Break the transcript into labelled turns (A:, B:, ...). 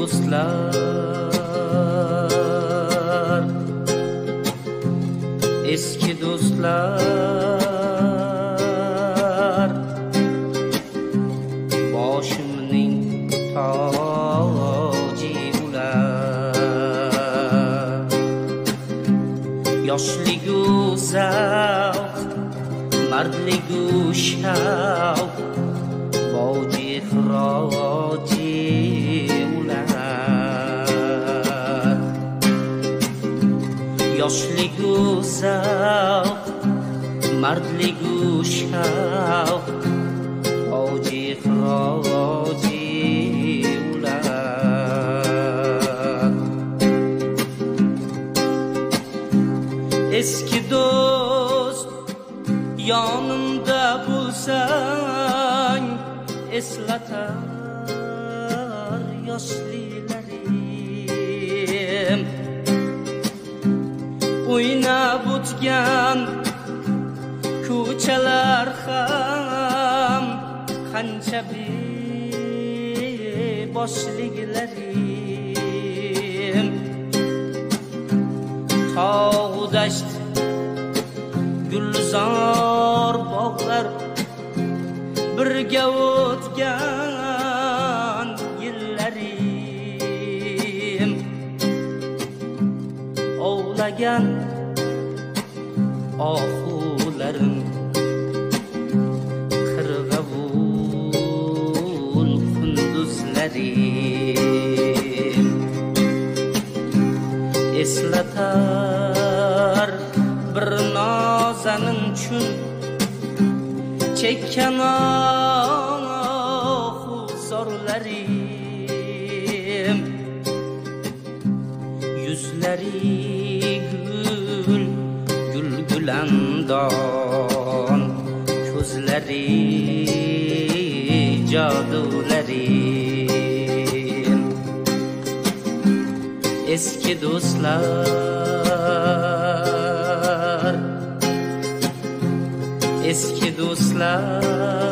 A: do'stlar, eski do'stlar, boshimning toji ular. Yoshligu zavq, mardligu shavq, boji ixroji ular. Yoshligu zavq, mardligu shavq, boji ixroji ular. Eski do'st yonimda bo'lsang, eslatar yoshliklarim. O'ynab o'tgan ko'chalar ham qancha beboshliklarim. Tog' dasht, gulzor bog'lar, birga o'tgan yillarim. Ovlagan ohularim, qirg'avul qunduzlarim. Eslatar bir nozanin chun chekkan zorlarim. Yuzlari gul gulgulandon, ko'zlari jodularim. Eski do'stlar, eski do'stlar,